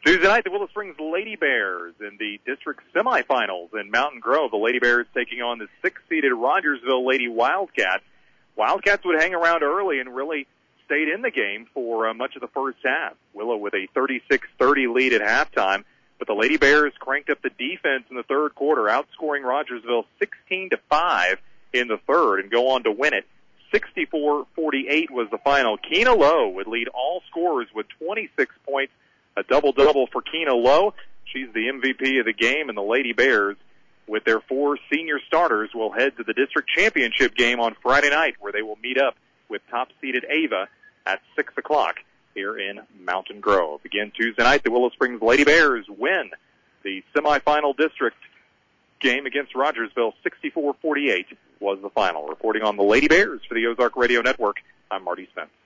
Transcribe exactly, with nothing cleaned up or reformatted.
Tuesday night, the Willow Springs Lady Bears in the district semifinals in Mountain Grove. The Lady Bears taking on the six-seeded Rogersville Lady Wildcats. Wildcats would hang around early and really stayed in the game for uh, much of the first half. Willow with a thirty-six thirty lead at halftime, but the Lady Bears cranked up the defense in the third quarter, outscoring Rogersville sixteen to five in the third and go on to win it. sixty-four forty-eight was the final. Keena Lowe would lead all scorers with twenty-six points, a double-double for Keena Lowe. She's the M V P of the game, and the Lady Bears, with their four senior starters, will head to the district championship game on Friday night, where they will meet up with top-seeded Ava at six o'clock here in Mountain Grove. Again, Tuesday night, the Willow Springs Lady Bears win the semifinal district game against Rogersville. sixty-four forty-eight was the final. Reporting on the Lady Bears for the Ozark Radio Network, I'm Marty Spence.